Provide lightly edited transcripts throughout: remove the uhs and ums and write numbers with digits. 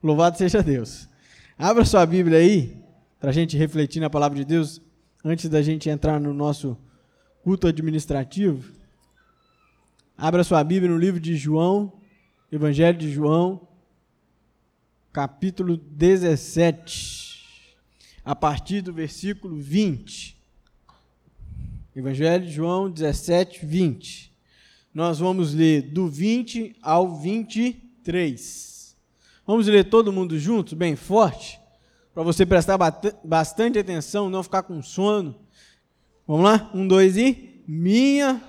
Louvado seja Deus. Abra sua Bíblia aí, para a gente refletir na palavra de Deus, antes da gente entrar no nosso culto administrativo. Abra sua Bíblia no livro de João, Evangelho de João, capítulo 17, a partir do versículo 20. Evangelho de João 17, 20. Nós vamos ler do 20 ao 23. Vamos ler todo mundo junto, bem forte, para você prestar bastante atenção, não ficar com sono. Vamos lá? 1, 2 e... Minha...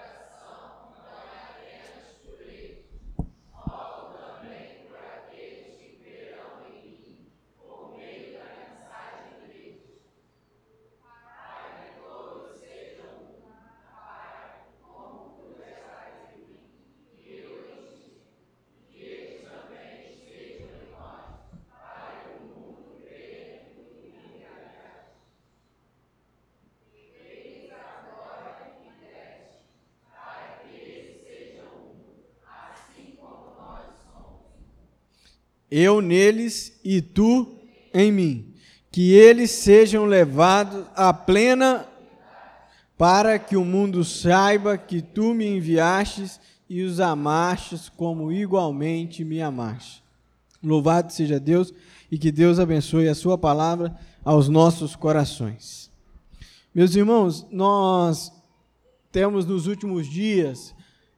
Eu neles e tu em mim, que eles sejam levados à plena, para que o mundo saiba que tu me enviastes e os amastes como igualmente me amaste. Louvado seja Deus e que Deus abençoe a sua palavra aos nossos corações. Meus irmãos, nós temos nos últimos dias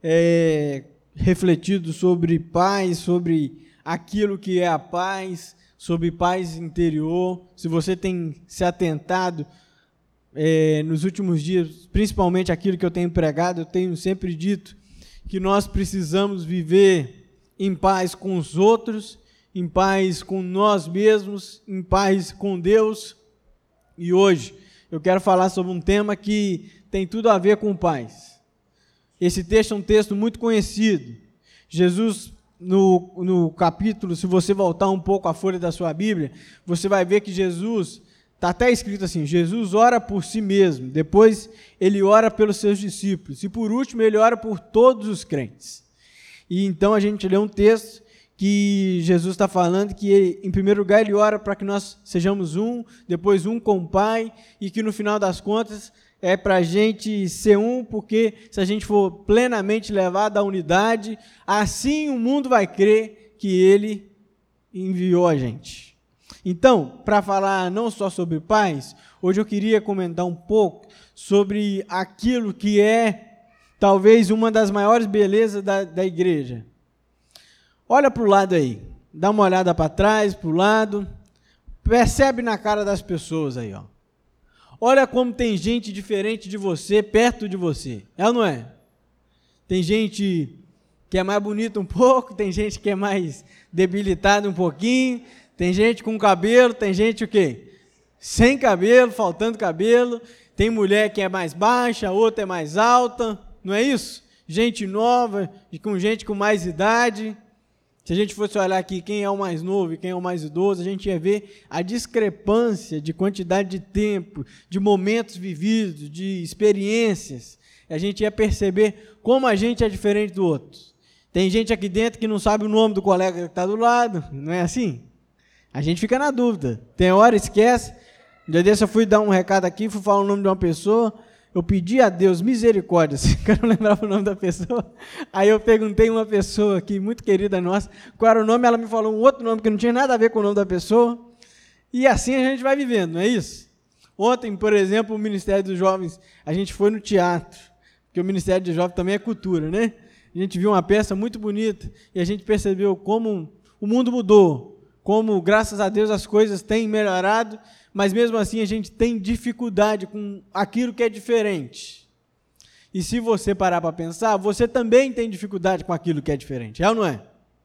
refletido sobre paz, sobre aquilo que é a paz, sobre paz interior. Se você tem se atentado nos últimos dias, principalmente aquilo que eu tenho pregado, eu tenho sempre dito que nós precisamos viver em paz com os outros, em paz com nós mesmos, em paz com Deus. E hoje eu quero falar sobre um tema que tem tudo a ver com paz. Esse texto é um texto muito conhecido. Jesus, no capítulo, se você voltar um pouco a folha da sua Bíblia, você vai ver que Jesus, está até escrito assim, Jesus ora por si mesmo, depois ele ora pelos seus discípulos, e por último ele ora por todos os crentes. E então a gente lê um texto que Jesus está falando que, em primeiro lugar, ele ora para que nós sejamos um, depois um com o Pai, e que no final das contas é para a gente ser um, porque se a gente for plenamente levado à unidade, assim o mundo vai crer que ele enviou a gente. Então, para falar não só sobre paz, hoje eu queria comentar um pouco sobre aquilo que é talvez uma das maiores belezas da igreja. Olha para o lado aí, dá uma olhada para trás, para o lado, percebe na cara das pessoas aí, ó. Olha como tem gente diferente de você, perto de você. É ou não é? Tem gente que é mais bonita um pouco, tem gente que é mais debilitada um pouquinho, tem gente com cabelo, tem gente o quê? Sem cabelo, faltando cabelo, tem mulher que é mais baixa, outra é mais alta, não é isso? Gente nova, com gente com mais idade. Se a gente fosse olhar aqui quem é o mais novo e quem é o mais idoso, a gente ia ver a discrepância de quantidade de tempo, de momentos vividos, de experiências. A gente ia perceber como a gente é diferente do outro. Tem gente aqui dentro que não sabe o nome do colega que está do lado, não é assim? A gente fica na dúvida. Tem hora, esquece. Um dia desse eu fui dar um recado aqui, fui falar o nome de uma pessoa, eu pedi a Deus misericórdia, que eu não lembrava o nome da pessoa. Aí eu perguntei a uma pessoa aqui, muito querida nossa, qual era o nome, ela me falou um outro nome que não tinha nada a ver com o nome da pessoa. E assim a gente vai vivendo, não é isso? Ontem, por exemplo, o Ministério dos Jovens, a gente foi no teatro, porque o Ministério dos Jovens também é cultura, né? A gente viu uma peça muito bonita e a gente percebeu como o mundo mudou, como, graças a Deus, as coisas têm melhorado, mas mesmo assim a gente tem dificuldade com aquilo que é diferente. E se você parar para pensar, você também tem dificuldade com aquilo que é diferente, é ou não é?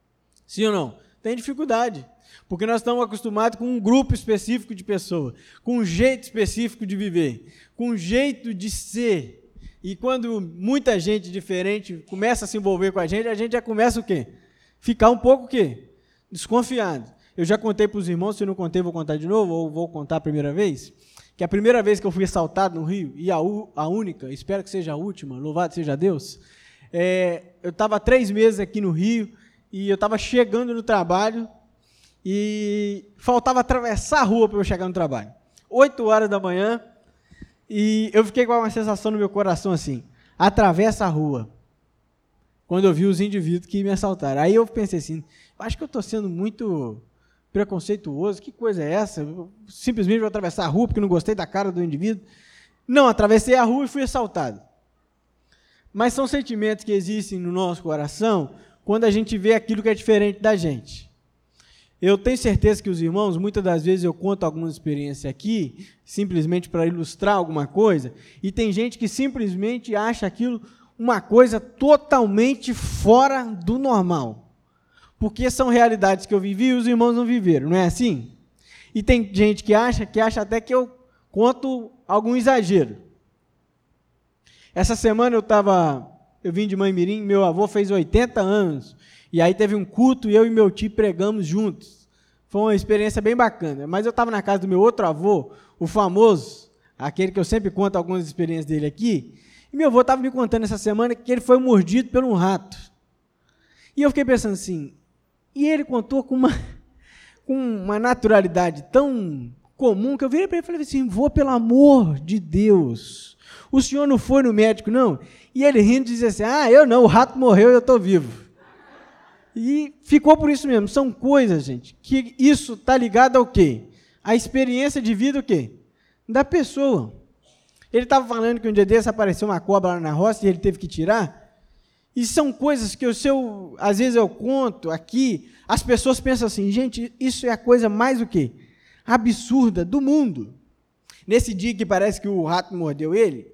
Sim ou não? Tem dificuldade, porque nós estamos acostumados com um grupo específico de pessoas, com um jeito específico de viver, com um jeito de ser. E quando muita gente diferente começa a se envolver com a gente já começa o quê? Ficar um pouco o quê? Desconfiado. Eu já contei para os irmãos, se eu não contei, vou contar de novo, ou vou contar a primeira vez, que a primeira vez que eu fui assaltado no Rio, e a única, espero que seja a última, louvado seja Deus, eu estava 3 meses aqui no Rio, e eu estava chegando no trabalho, e faltava atravessar a rua para eu chegar no trabalho. 8 horas da manhã, e eu fiquei com uma sensação no meu coração assim, atravessa a rua, quando eu vi os indivíduos que me assaltaram. Aí eu pensei assim, acho que eu estou sendo muito preconceituoso, que coisa é essa? Eu simplesmente vou atravessar a rua porque não gostei da cara do indivíduo. Não, atravessei a rua e fui assaltado. Mas são sentimentos que existem no nosso coração quando a gente vê aquilo que é diferente da gente. Eu tenho certeza que os irmãos, muitas das vezes eu conto algumas experiências aqui, simplesmente para ilustrar alguma coisa, e tem gente que simplesmente acha aquilo uma coisa totalmente fora do normal. Porque são realidades que eu vivi e os irmãos não viveram, não é assim? E tem gente que acha até que eu conto algum exagero. Essa semana eu vim de Mãe-Mirim, meu avô fez 80 anos, e aí teve um culto e eu e meu tio pregamos juntos. Foi uma experiência bem bacana. Mas eu estava na casa do meu outro avô, o famoso, aquele que eu sempre conto algumas experiências dele aqui, e meu avô estava me contando essa semana que ele foi mordido por um rato. E eu fiquei pensando assim, e ele contou com uma naturalidade tão comum que eu virei para ele e falei assim, vô, pelo amor de Deus, o senhor não foi no médico, não? E ele rindo dizia assim, eu não, o rato morreu e eu estou vivo. E ficou por isso mesmo. São coisas, gente, que isso está ligado ao quê? A experiência de vida, o quê? Da pessoa. Ele estava falando que um dia desse apareceu uma cobra lá na roça e ele teve que tirar. E são coisas que às vezes eu conto aqui, as pessoas pensam assim, gente, isso é a coisa mais o quê? Absurda do mundo. Nesse dia que parece que o rato mordeu ele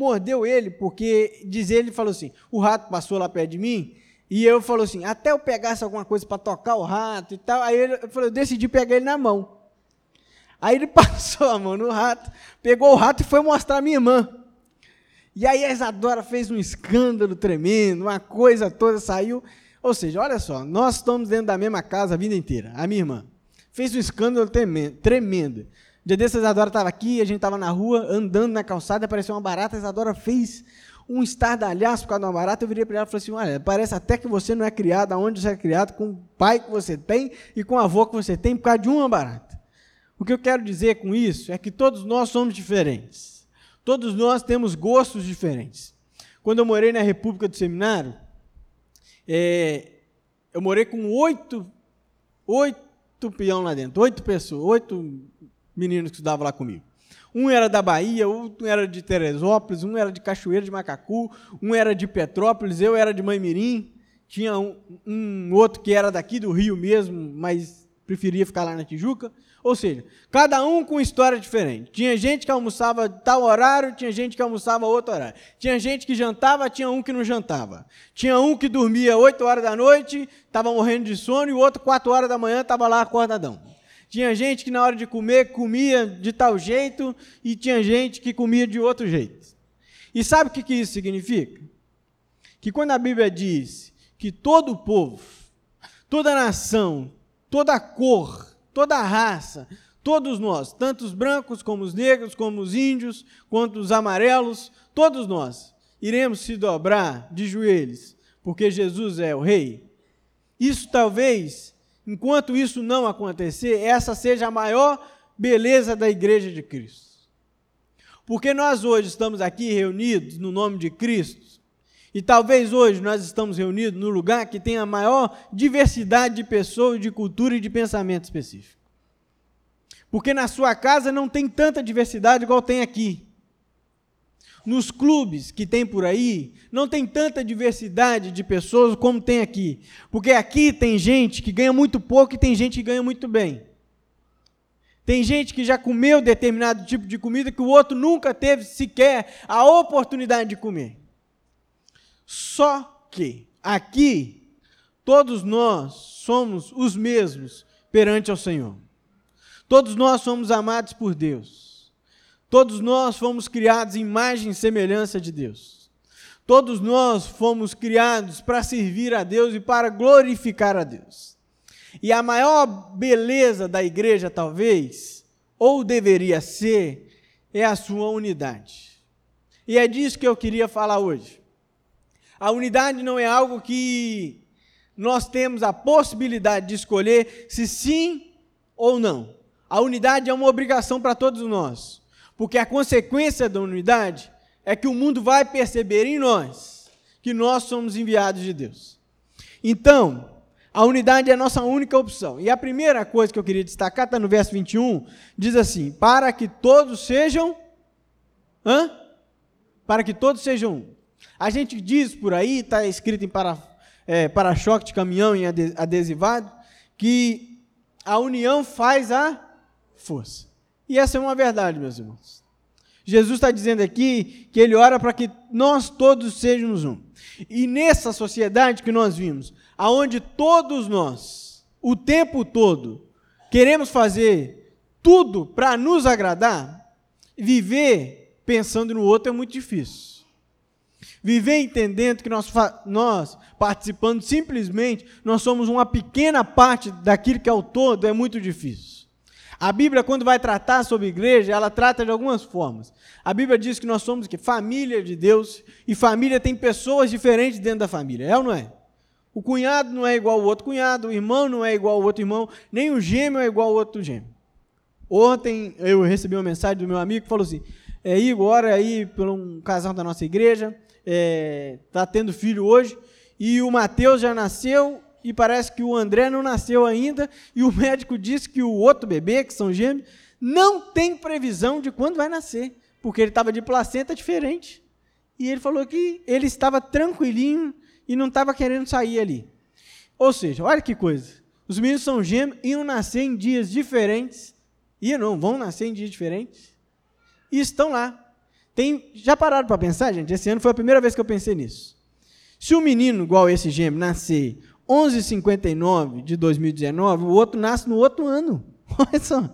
porque, diz ele, falou assim, o rato passou lá perto de mim, e eu falou assim, até eu pegasse alguma coisa para tocar o rato e tal, aí eu decidi pegar ele na mão. Aí ele passou a mão no rato, pegou o rato e foi mostrar a minha irmã. E aí a Isadora fez um escândalo tremendo, uma coisa toda saiu. Ou seja, olha só, nós estamos dentro da mesma casa a vida inteira, a minha irmã. Fez um escândalo tremendo. Um dia desse a Isadora estava aqui, a gente estava na rua, andando na calçada, apareceu uma barata, a Isadora fez um estardalhaço por causa de uma barata. Eu virei para ela e falei assim, olha, parece até que você não é criado aonde você é criado, com o pai que você tem e com o avô que você tem, por causa de uma barata. O que eu quero dizer com isso é que todos nós somos diferentes. Todos nós temos gostos diferentes. Quando eu morei na República do Seminário, eu morei com 8 peão lá dentro, 8 pessoas, 8 meninos que estudavam lá comigo. Um era da Bahia, outro era de Teresópolis, um era de Cachoeira de Macacu, um era de Petrópolis, eu era de Mãe-Mirim, tinha um outro que era daqui do Rio mesmo, mas preferia ficar lá na Tijuca. Ou seja, cada um com história diferente. Tinha gente que almoçava tal horário, tinha gente que almoçava outro horário. Tinha gente que jantava, tinha um que não jantava. Tinha um que dormia 8 horas da noite, estava morrendo de sono, e o outro 4 horas da manhã estava lá acordadão. Tinha gente que na hora de comer, comia de tal jeito, e tinha gente que comia de outro jeito. E sabe o que isso significa? Que quando a Bíblia diz que todo povo, toda nação, toda cor, toda raça, todos nós, tanto os brancos como os negros, como os índios, quanto os amarelos, todos nós iremos se dobrar de joelhos, porque Jesus é o Rei. Isso talvez, enquanto isso não acontecer, essa seja a maior beleza da Igreja de Cristo. Porque nós hoje estamos aqui reunidos no nome de Cristo, e talvez hoje nós estamos reunidos no lugar que tem a maior diversidade de pessoas, de cultura e de pensamento específico. Porque na sua casa não tem tanta diversidade igual tem aqui. Nos clubes que tem por aí, não tem tanta diversidade de pessoas como tem aqui. Porque aqui tem gente que ganha muito pouco e tem gente que ganha muito bem. Tem gente que já comeu determinado tipo de comida que o outro nunca teve sequer a oportunidade de comer. Só que aqui, todos nós somos os mesmos perante ao Senhor. Todos nós somos amados por Deus. Todos nós fomos criados em imagem e semelhança de Deus. Todos nós fomos criados para servir a Deus e para glorificar a Deus. E a maior beleza da igreja, talvez, ou deveria ser, é a sua unidade. E é disso que eu queria falar hoje. A unidade não é algo que nós temos a possibilidade de escolher se sim ou não. A unidade é uma obrigação para todos nós, porque a consequência da unidade é que o mundo vai perceber em nós que nós somos enviados de Deus. Então, a unidade é a nossa única opção. E a primeira coisa que eu queria destacar está no verso 21, diz assim, para que todos sejam... Para que todos sejam um. A gente diz por aí, está escrito em para-choque de caminhão, em adesivado, que a união faz a força. E essa é uma verdade, meus irmãos. Jesus está dizendo aqui que ele ora para que nós todos sejamos um. E nessa sociedade que nós vimos, aonde todos nós, o tempo todo, queremos fazer tudo para nos agradar, viver pensando no outro é muito difícil. Viver entendendo que nós participando simplesmente, nós somos uma pequena parte daquilo que é o todo, é muito difícil. A Bíblia, quando vai tratar sobre igreja, ela trata de algumas formas. A Bíblia diz que nós somos família de Deus, e família tem pessoas diferentes dentro da família, é ou não é? O cunhado não é igual ao outro cunhado, o irmão não é igual ao outro irmão, nem o gêmeo é igual ao outro gêmeo. Ontem eu recebi uma mensagem do meu amigo que falou assim, Igor, ora aí por um casal da nossa igreja, está tendo filho hoje, e o Mateus já nasceu, e parece que o André não nasceu ainda, e o médico disse que o outro bebê, que são gêmeos, não tem previsão de quando vai nascer, porque ele estava de placenta diferente. E ele falou que ele estava tranquilinho e não estava querendo sair ali. Ou seja, olha que coisa, os meninos são gêmeos, iam nascer em dias diferentes, vão nascer em dias diferentes, e estão lá. Já pararam para pensar, gente? Esse ano foi a primeira vez que eu pensei nisso. Se um menino igual esse gêmeo nascer 11/59 de 2019, o outro nasce no outro ano. Olha só.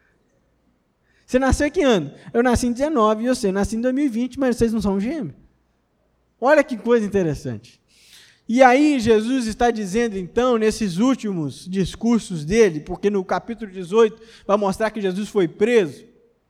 Você nasceu em que ano? Eu nasci em 19 e você nasceu em 2020, mas vocês não são gêmeos. Olha que coisa interessante. E aí Jesus está dizendo, então, nesses últimos discursos dele, porque no capítulo 18 vai mostrar que Jesus foi preso,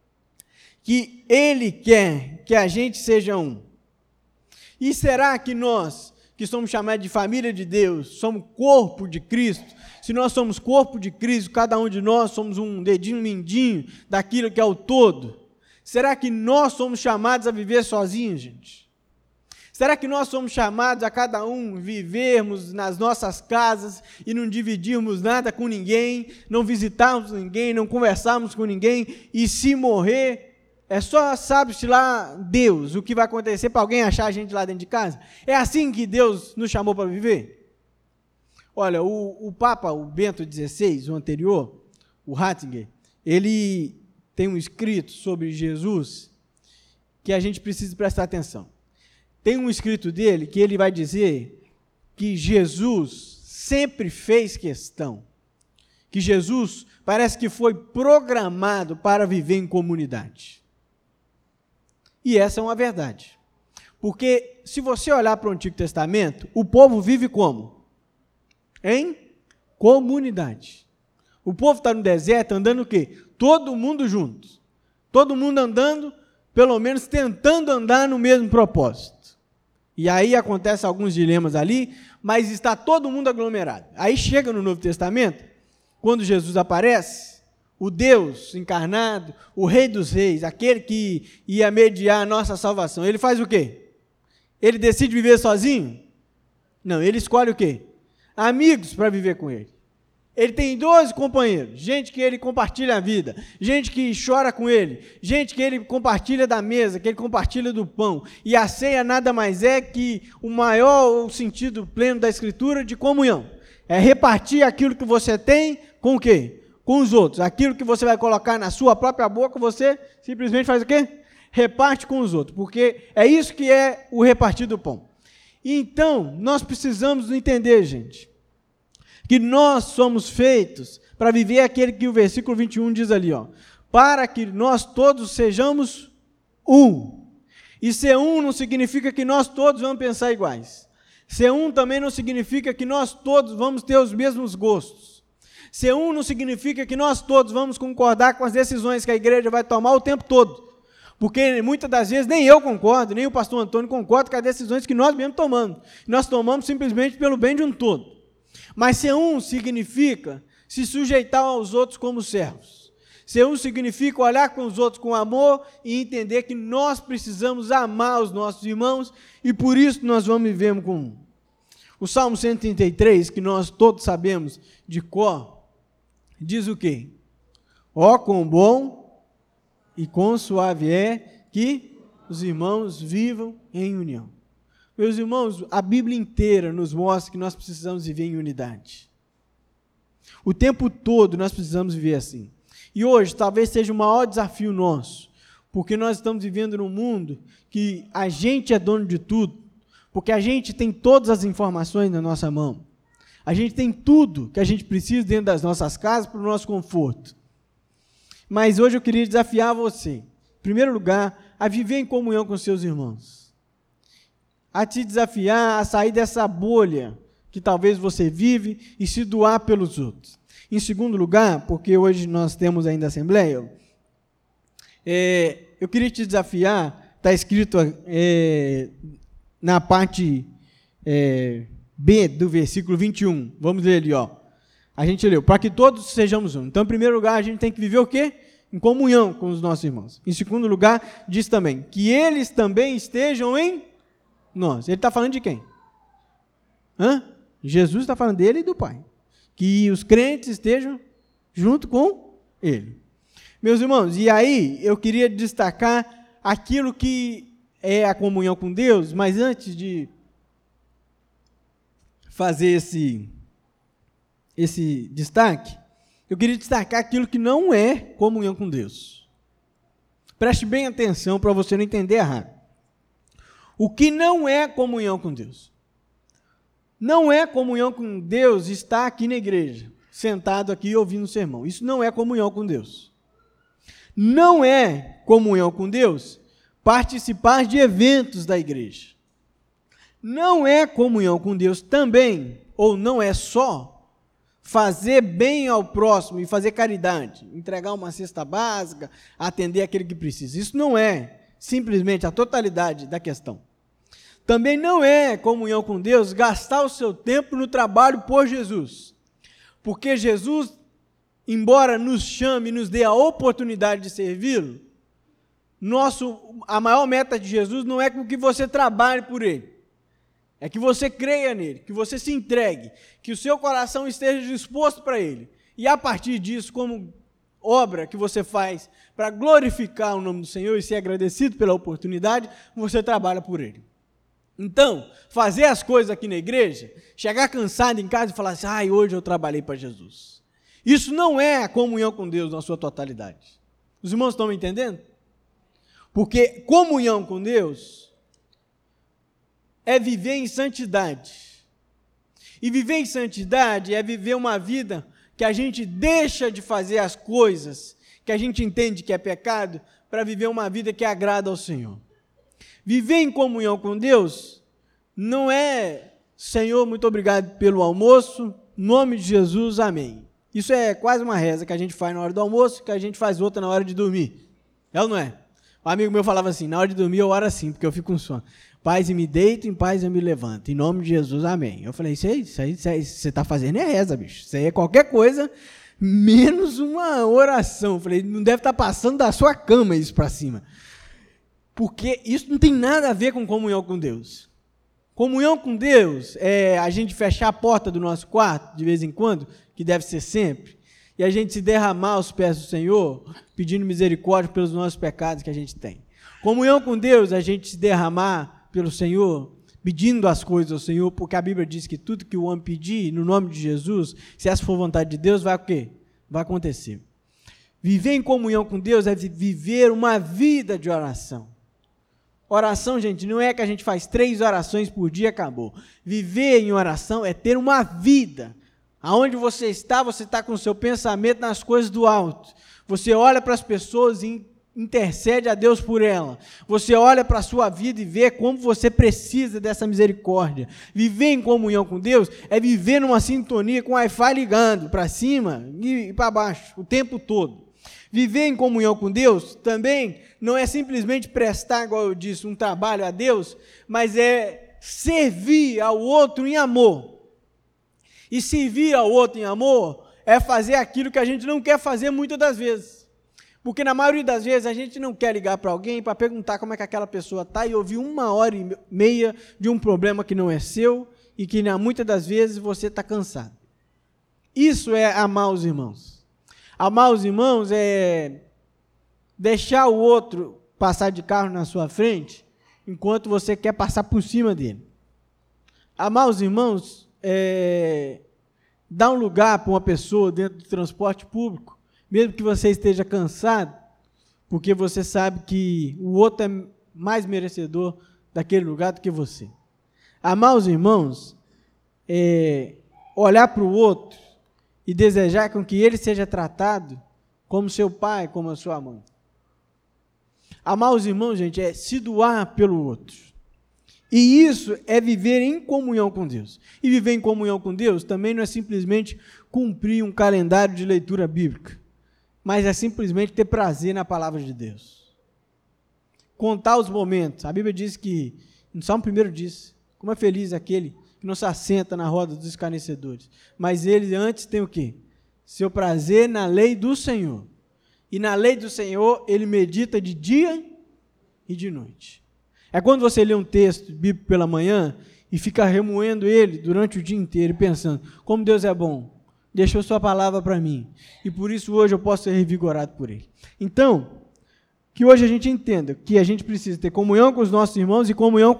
que ele quer que a gente seja um. E será que nós, que somos chamados de família de Deus, somos corpo de Cristo? Se nós somos corpo de Cristo, cada um de nós somos um dedinho mindinho daquilo que é o todo, será que nós somos chamados a viver sozinhos, gente? Será que nós somos chamados a cada um vivermos nas nossas casas e não dividirmos nada com ninguém, não visitarmos ninguém, não conversarmos com ninguém, e se morrer, é só, sabe-se lá, Deus, o que vai acontecer para alguém achar a gente lá dentro de casa? É assim que Deus nos chamou para viver? Olha, o Papa, o Bento XVI, o anterior, o Ratzinger, ele tem um escrito sobre Jesus que a gente precisa prestar atenção. Tem um escrito dele que ele vai dizer que Jesus sempre fez questão, que Jesus parece que foi programado para viver em comunidade. E essa é uma verdade. Porque se você olhar para o Antigo Testamento, o povo vive como? Em comunidade. O povo está no deserto andando o quê? Todo mundo junto. Todo mundo andando, pelo menos tentando andar no mesmo propósito. E aí acontecem alguns dilemas ali, mas está todo mundo aglomerado. Aí chega no Novo Testamento, quando Jesus aparece, o Deus encarnado, o Rei dos Reis, aquele que ia mediar a nossa salvação, ele faz o quê? Ele decide viver sozinho? Não, ele escolhe o quê? Amigos para viver com ele. Ele tem 12 companheiros, gente que ele compartilha a vida, gente que chora com ele, gente que ele compartilha da mesa, que ele compartilha do pão. E a ceia nada mais é que o maior sentido pleno da Escritura de comunhão. É repartir aquilo que você tem com o quê? Com os outros. Aquilo que você vai colocar na sua própria boca, você simplesmente faz o quê? Reparte com os outros, porque é isso que é o repartir do pão. Então, nós precisamos entender, gente, que nós somos feitos para viver aquele que o versículo 21 diz ali, para que nós todos sejamos um. E ser um não significa que nós todos vamos pensar iguais. Ser um também não significa que nós todos vamos ter os mesmos gostos. Ser um não significa que nós todos vamos concordar com as decisões que a igreja vai tomar o tempo todo. Porque muitas das vezes nem eu concordo, nem o pastor Antônio concorda com as decisões que nós mesmos tomamos. Nós tomamos simplesmente pelo bem de um todo. Mas ser um significa se sujeitar aos outros como servos. Ser um significa olhar com os outros com amor e entender que nós precisamos amar os nossos irmãos e por isso nós vamos viver com um. O Salmo 133, que nós todos sabemos de cor, diz o quê? Ó, quão bom e quão suave é que os irmãos vivam em união. Meus irmãos, a Bíblia inteira nos mostra que nós precisamos viver em unidade. O tempo todo nós precisamos viver assim. E hoje talvez seja o maior desafio nosso, porque nós estamos vivendo num mundo que a gente é dono de tudo, porque a gente tem todas as informações na nossa mão. A gente tem tudo que a gente precisa dentro das nossas casas para o nosso conforto. Mas hoje eu queria desafiar você, em primeiro lugar, a viver em comunhão com seus irmãos. A te desafiar a sair dessa bolha que talvez você vive e se doar pelos outros. Em segundo lugar, porque hoje nós temos ainda assembleia, eu queria te desafiar, está escrito na parte B do versículo 21, vamos ler ali, ó. A gente leu, para que todos sejamos um. Então, em primeiro lugar, a gente tem que viver o quê? Em comunhão com os nossos irmãos. Em segundo lugar, diz também, que eles também estejam em nós. Ele está falando de quem? Jesus está falando dele e do Pai. Que os crentes estejam junto com ele. Meus irmãos, e aí eu queria destacar aquilo que é a comunhão com Deus, mas antes de fazer esse destaque, eu queria destacar aquilo que não é comunhão com Deus. Preste bem atenção para você não entender errado. O que não é comunhão com Deus? Não é comunhão com Deus estar aqui na igreja, sentado aqui ouvindo o sermão. Isso não é comunhão com Deus. Não é comunhão com Deus participar de eventos da igreja. Não é comunhão com Deus também, ou não é só, fazer bem ao próximo e fazer caridade, entregar uma cesta básica, atender aquele que precisa. Isso não é simplesmente a totalidade da questão. Também não é comunhão com Deus gastar o seu tempo no trabalho por Jesus. Porque Jesus, embora nos chame e nos dê a oportunidade de servi-lo, a maior meta de Jesus não é que você trabalhe por Ele. É que você creia nele, que você se entregue, que o seu coração esteja disposto para Ele. E a partir disso, como obra que você faz para glorificar o nome do Senhor e ser agradecido pela oportunidade, você trabalha por Ele. Então, fazer as coisas aqui na igreja, chegar cansado em casa e falar assim, hoje eu trabalhei para Jesus. Isso não é a comunhão com Deus na sua totalidade. Os irmãos estão me entendendo? Porque comunhão com Deus é viver em santidade. E viver em santidade é viver uma vida que a gente deixa de fazer as coisas que a gente entende que é pecado, para viver uma vida que agrada ao Senhor. Viver em comunhão com Deus não é, Senhor, muito obrigado pelo almoço, em nome de Jesus, amém. Isso é quase uma reza que a gente faz na hora do almoço, que a gente faz outra na hora de dormir. É ou não é? Um amigo meu falava assim, na hora de dormir eu oro assim, porque eu fico com sono. Paz e me deito, em paz eu me levanto. Em nome de Jesus, amém. Eu falei, isso aí você está fazendo é reza, bicho. Isso aí é qualquer coisa, menos uma oração. Eu falei, não deve estar passando da sua cama isso para cima. Porque isso não tem nada a ver com comunhão com Deus. Comunhão com Deus é a gente fechar a porta do nosso quarto, de vez em quando, que deve ser sempre, e a gente se derramar aos pés do Senhor, pedindo misericórdia pelos nossos pecados que a gente tem. Comunhão com Deus é a gente se derramar pelo Senhor, pedindo as coisas ao Senhor, porque a Bíblia diz que tudo que o homem pedir, no nome de Jesus, se essa for vontade de Deus, vai o quê? Vai acontecer. Viver em comunhão com Deus é viver uma vida de oração. Oração, gente, não é que a gente faz 3 orações por dia e acabou. Viver em oração é ter uma vida. Aonde você está com o seu pensamento nas coisas do alto. Você olha para as pessoas e intercede a Deus por ela. Você olha para a sua vida e vê como você precisa dessa misericórdia. Viver em comunhão com Deus é viver numa sintonia com o Wi-Fi ligando para cima e para baixo o tempo todo. Viver em comunhão com Deus também não é simplesmente prestar, igual eu disse, um trabalho a Deus, mas é servir ao outro em amor. E servir ao outro em amor é fazer aquilo que a gente não quer fazer muitas das vezes. Porque na maioria das vezes a gente não quer ligar para alguém para perguntar como é que aquela pessoa está e ouvir 1h30 de um problema que não é seu e que muitas das vezes você está cansado. Isso é amar os irmãos. Amar os irmãos é deixar o outro passar de carro na sua frente enquanto você quer passar por cima dele. Amar os irmãos é dar um lugar para uma pessoa dentro do transporte público, mesmo que você esteja cansado, porque você sabe que o outro é mais merecedor daquele lugar do que você. Amar os irmãos é olhar para o outro e desejar com que ele seja tratado como seu pai, como a sua mãe. Amar os irmãos, gente, é se doar pelo outro. E isso é viver em comunhão com Deus. E viver em comunhão com Deus também não é simplesmente cumprir um calendário de leitura bíblica, mas é simplesmente ter prazer na palavra de Deus. Contar os momentos. A Bíblia diz que, no Salmo 1 diz, como é feliz aquele que não se assenta na roda dos escarnecedores, mas ele antes tem o quê? Seu prazer na lei do Senhor. E na lei do Senhor ele medita de dia e de noite. É quando você lê um texto bíblico pela manhã e fica remoendo ele durante o dia inteiro e pensando, como Deus é bom, deixou sua palavra para mim, e por isso hoje eu posso ser revigorado por ele. Então, que hoje a gente entenda que a gente precisa ter comunhão com os nossos irmãos e comunhão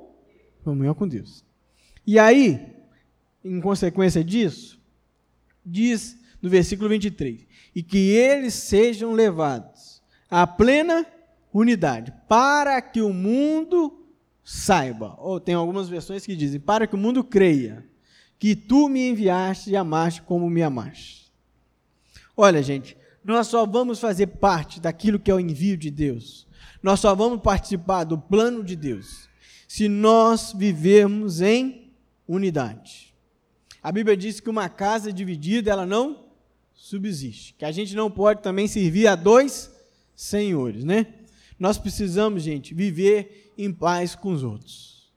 com Deus. E aí, em consequência disso, diz no versículo 23, e que eles sejam levados à plena unidade, para que o mundo saiba, ou tem algumas versões que dizem, para que o mundo creia, que tu me enviaste e amaste como me amaste. Olha, gente, nós só vamos fazer parte daquilo que é o envio de Deus, nós só vamos participar do plano de Deus, se nós vivermos em unidade. A Bíblia diz que uma casa dividida, ela não subsiste, que a gente não pode também servir a dois senhores, né? Nós precisamos, gente, viver em paz com os outros.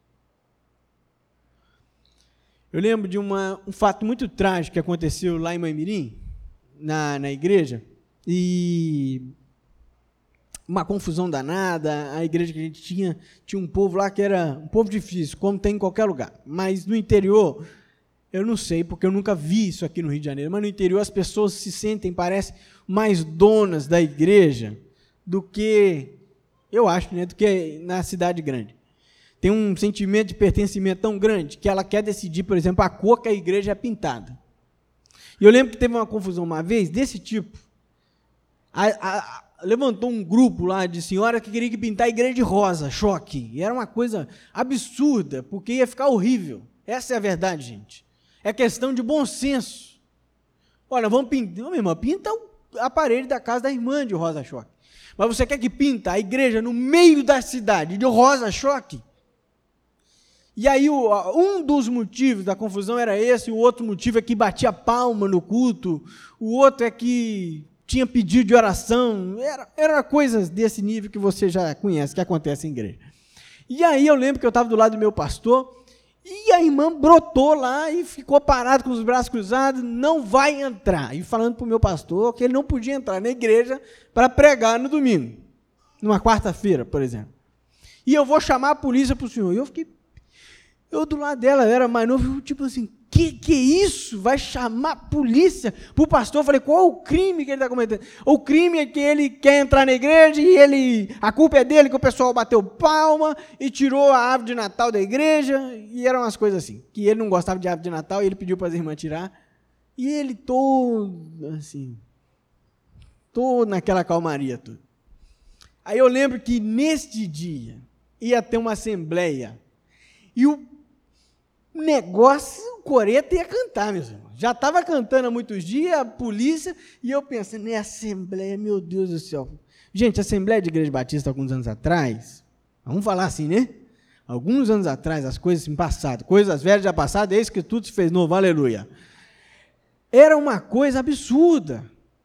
Eu lembro de um fato muito trágico que aconteceu lá em Mãemirim, na igreja, e uma confusão danada. A igreja que a gente tinha um povo lá que era um povo difícil, como tem em qualquer lugar, mas no interior, eu não sei, porque eu nunca vi isso aqui no Rio de Janeiro, mas no interior as pessoas se sentem, parece, mais donas da igreja do que, eu acho, né, do que na cidade grande. Tem um sentimento de pertencimento tão grande que ela quer decidir, por exemplo, a cor que a igreja é pintada. E eu lembro que teve uma confusão uma vez desse tipo. Levantou um grupo lá de senhoras que queria que pintar a igreja de rosa, choque. E era uma coisa absurda, porque ia ficar horrível. Essa é a verdade, gente. É questão de bom senso. Olha, vamos pintar, minha irmã, pinta a parede da casa da irmã de rosa choque. Mas você quer que pinta a igreja no meio da cidade de rosa choque? E aí um dos motivos da confusão era esse, o outro motivo é que batia palma no culto, o outro é que tinha pedido de oração, era coisas desse nível que você já conhece, que acontece em igreja. E aí eu lembro que eu estava do lado do meu pastor, e a irmã brotou lá e ficou parada com os braços cruzados, não vai entrar. E falando para o meu pastor que ele não podia entrar na igreja para pregar no domingo, numa quarta-feira, por exemplo. E eu vou chamar a polícia para o senhor. E eu do lado dela, eu era mais novo, tipo assim, que é isso? Vai chamar a polícia para o pastor? Eu falei, qual é o crime que ele está cometendo? O crime é que ele quer entrar na igreja e a culpa é dele, que o pessoal bateu palma e tirou a árvore de Natal da igreja, e eram umas coisas assim, que ele não gostava de árvore de Natal e ele pediu para as irmãs tirar, e ele todo assim, todo naquela calmaria toda. Aí eu lembro que neste dia ia ter uma assembleia, e o negócio, o Coreta ia cantar, meus irmãos. Já estava cantando há muitos dias, a polícia, e eu pensando, assembleia, meu Deus do céu. Gente, a Assembleia de Igreja Batista, alguns anos atrás, vamos falar assim, né? Alguns anos atrás, as coisas assim, passado, coisas velhas já passadas, eis que tudo se fez novo, aleluia. Era uma coisa absurda.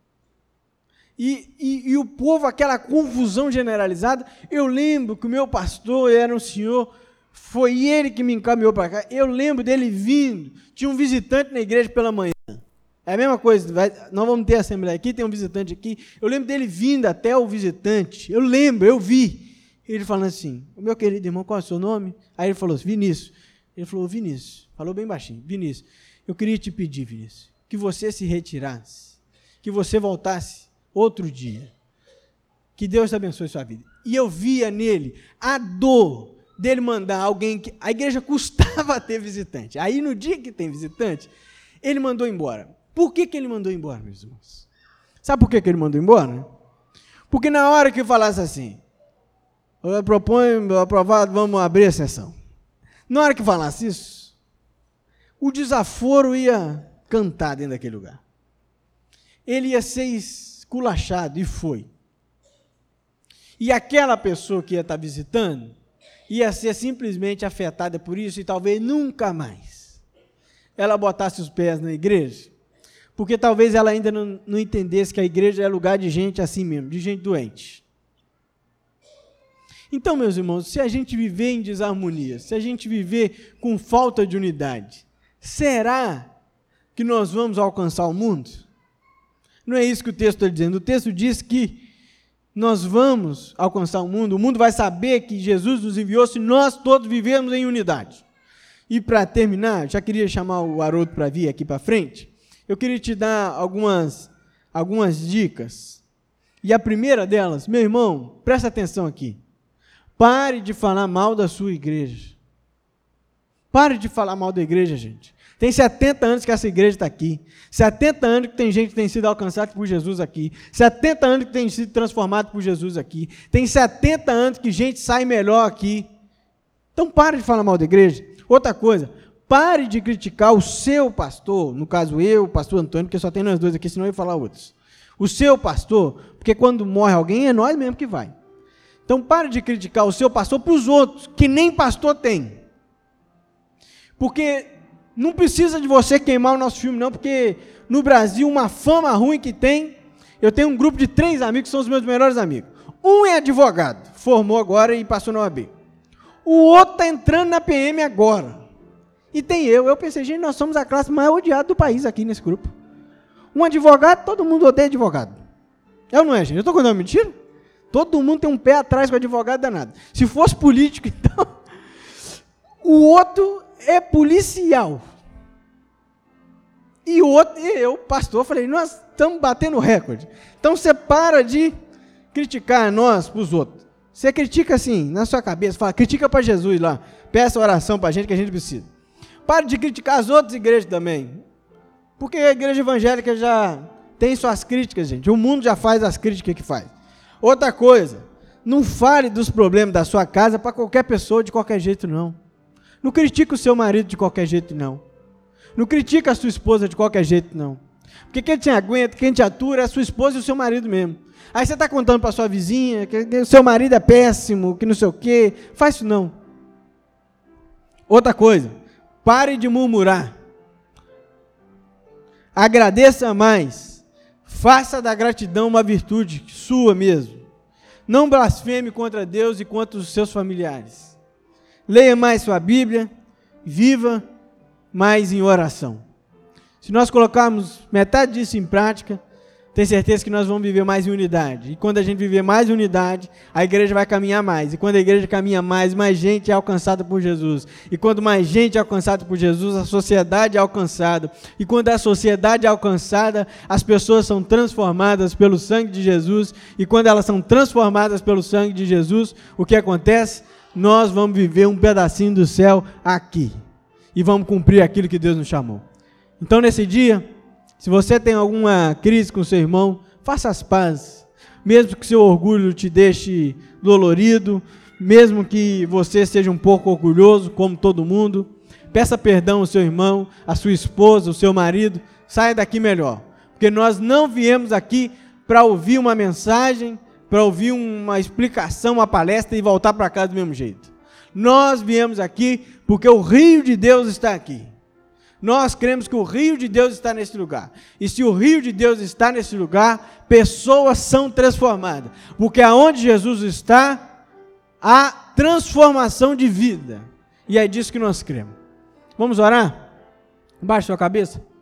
E o povo, aquela confusão generalizada. Eu lembro que o meu pastor era um senhor Foi ele que me encaminhou para cá. Eu lembro dele vindo. Tinha um visitante na igreja pela manhã. É a mesma coisa. Nós vamos ter assembleia aqui, tem um visitante aqui. Eu lembro dele vindo até o visitante. Eu lembro, eu vi. Ele falando assim, o meu querido irmão, qual é o seu nome? Aí ele falou assim, Vinícius. Ele falou, Vinícius. Falou bem baixinho. Vinícius, eu queria te pedir, Vinícius, que você se retirasse. Que você voltasse outro dia. Que Deus abençoe sua vida. E eu via nele a dor dele mandar alguém que... A igreja custava ter visitante. Aí, no dia que tem visitante, ele mandou embora. Por que ele mandou embora, meus irmãos? Sabe por que ele mandou embora? Porque na hora que falasse assim, eu proponho, aprovado, vamos abrir a sessão. Na hora que falasse isso, o desaforo ia cantar dentro daquele lugar. Ele ia ser esculachado, e foi. E aquela pessoa que ia estar visitando ia ser simplesmente afetada por isso e talvez nunca mais ela botasse os pés na igreja, porque talvez ela ainda não entendesse que a igreja é lugar de gente assim mesmo, de gente doente. Então, meus irmãos, se a gente viver em desarmonia, se a gente viver com falta de unidade, será que nós vamos alcançar o mundo? Não é isso que o texto está dizendo. O texto diz que nós vamos alcançar o mundo vai saber que Jesus nos enviou se nós todos vivermos em unidade. E para terminar, já queria chamar o Haroldo para vir aqui para frente, eu queria te dar algumas dicas. E a primeira delas, meu irmão, presta atenção aqui, pare de falar mal da sua igreja. Pare de falar mal da igreja, gente. Tem 70 anos que essa igreja está aqui. 70 anos que tem gente que tem sido alcançada por Jesus aqui. 70 anos que tem sido transformado por Jesus aqui. Tem 70 anos que gente sai melhor aqui. Então pare de falar mal da igreja. Outra coisa, pare de criticar o seu pastor, no caso eu, o pastor Antônio, porque só tem nós dois aqui, senão eu ia falar outros. O seu pastor, porque quando morre alguém é nós mesmo que vai. Então pare de criticar o seu pastor para os outros, que nem pastor tem. Porque não precisa de você queimar o nosso filme, não, porque no Brasil, uma fama ruim que tem, eu tenho um grupo de 3 amigos que são os meus melhores amigos. Um é advogado, formou agora e passou na OAB. O outro está entrando na PM agora. E tem eu pensei, gente, nós somos a classe mais odiada do país aqui nesse grupo. Um advogado, todo mundo odeia advogado. É ou não é, gente? Eu estou contando mentira? Todo mundo tem um pé atrás com advogado danado. Se fosse político, então, o outro é policial. E eu, pastor, falei, nós estamos batendo recorde. Então você para de criticar nós para os outros. Você critica assim, na sua cabeça, fala, critica para Jesus lá, peça oração para a gente que a gente precisa. Para de criticar as outras igrejas também. Porque a igreja evangélica já tem suas críticas, gente. O mundo já faz as críticas que faz. Outra coisa, não fale dos problemas da sua casa para qualquer pessoa de qualquer jeito, não. Não critica o seu marido de qualquer jeito, não. Não critica a sua esposa de qualquer jeito, não. Porque quem te aguenta, quem te atura é a sua esposa e o seu marido mesmo. Aí você está contando para sua vizinha que o seu marido é péssimo, que não sei o quê. Faz isso não. Outra coisa, pare de murmurar. Agradeça mais. Faça da gratidão uma virtude sua mesmo. Não blasfeme contra Deus e contra os seus familiares. Leia mais sua Bíblia, viva mais em oração. Se nós colocarmos metade disso em prática, tenho certeza que nós vamos viver mais em unidade. E quando a gente viver mais em unidade, a igreja vai caminhar mais. E quando a igreja caminha mais gente é alcançada por Jesus. E quando mais gente é alcançada por Jesus, a sociedade é alcançada. E quando a sociedade é alcançada, as pessoas são transformadas pelo sangue de Jesus. E quando elas são transformadas pelo sangue de Jesus, o que acontece? Nós vamos viver um pedacinho do céu aqui. E vamos cumprir aquilo que Deus nos chamou. Então, nesse dia, se você tem alguma crise com seu irmão, faça as pazes. Mesmo que seu orgulho te deixe dolorido, mesmo que você seja um pouco orgulhoso, como todo mundo, peça perdão ao seu irmão, à sua esposa, ao seu marido, saia daqui melhor. Porque nós não viemos aqui para ouvir uma mensagem, para ouvir uma explicação, uma palestra e voltar para casa do mesmo jeito. Nós viemos aqui porque o rio de Deus está aqui. Nós cremos que o rio de Deus está nesse lugar. E se o rio de Deus está nesse lugar, pessoas são transformadas. Porque aonde Jesus está, há transformação de vida. E é disso que nós cremos. Vamos orar? Baixe sua cabeça.